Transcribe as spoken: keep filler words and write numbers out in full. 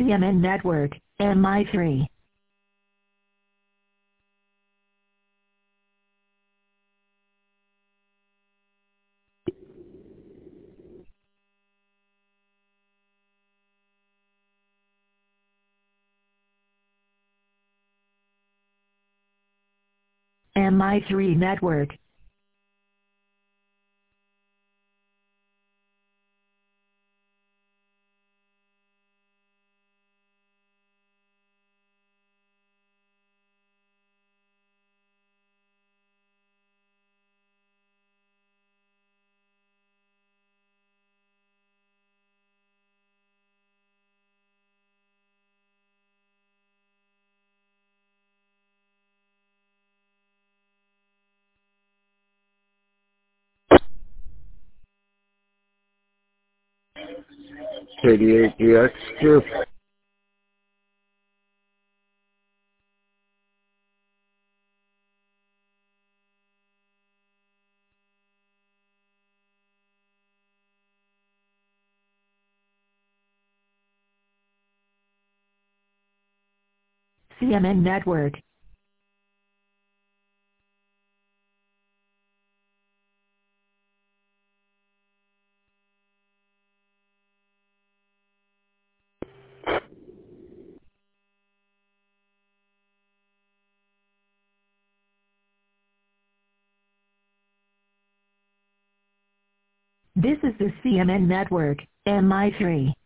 C M N Network, M I three. M I three Network. K D eight D X Group. C M N Network. This is the C M N Network, M I three.